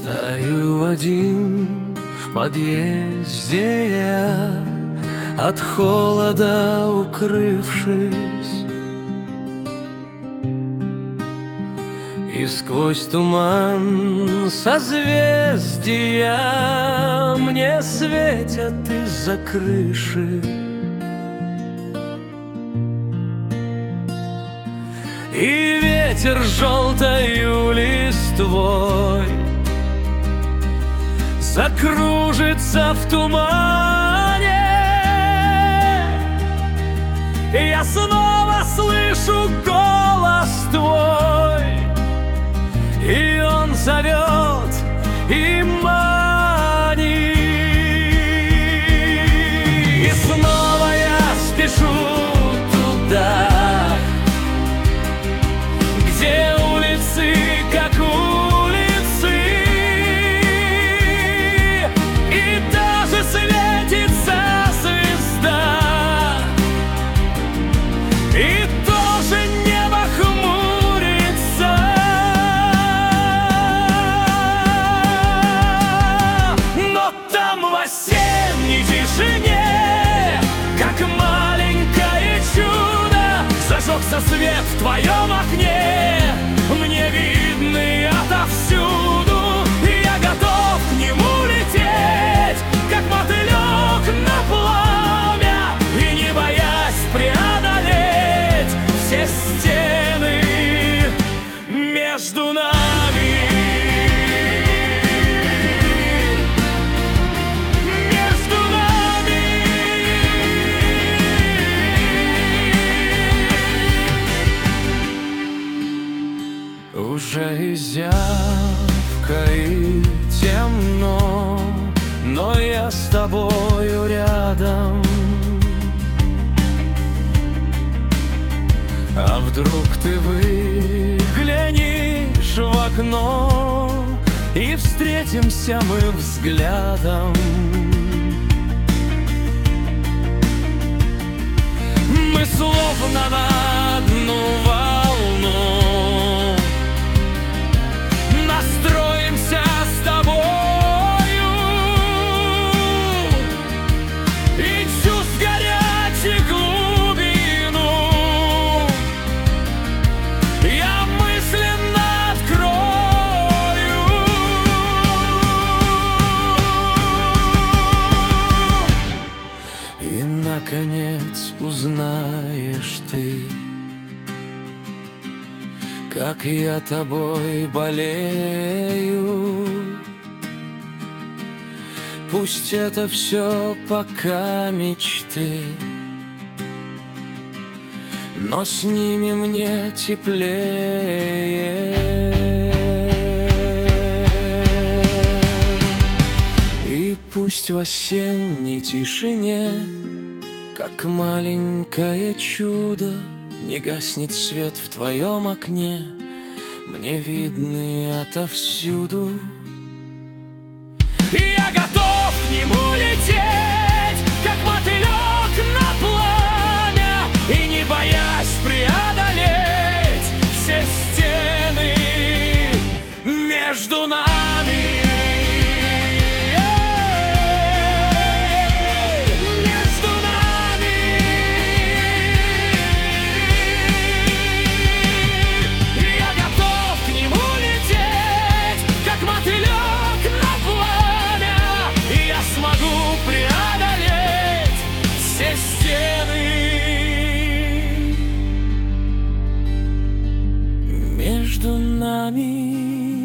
Стою один в подъезде я, от холода укрывшись, и сквозь туман созвездия мне светят из-за крыши. И ветер желтою листвой закружится в тумане, и я снова слышу голос твой, и он зовет и манит. И снова я спешу туда, где улицы как улицы, и даже светится звезда, и тоже небо хмурится. Но там в осенней тишине, как маленькое чудо, зажегся свет в твоем окне, мне видны отовсюду, и я готов к нему лететь, как мотылек на пламя, и не боясь преодолеть все стены между нами. Между нами. Уже зябко и темно, но я с тобою рядом. А вдруг ты выглянешь в окно, и встретимся мы взглядом. Мы словно на одну волну настроимся с тобою, и чувств горячих глубину я мысленно открою. И наконец узнаешь ты, как я тобой болею. Пусть это все пока мечты, но с ними мне теплее. И пусть в осенней тишине, как маленькое чудо, не гаснет свет в твоем окне, мне видны отовсюду. И я готов к нему лететь, как мотылек на пламя, и не боясь преодолеть все стены между нами. Между нами.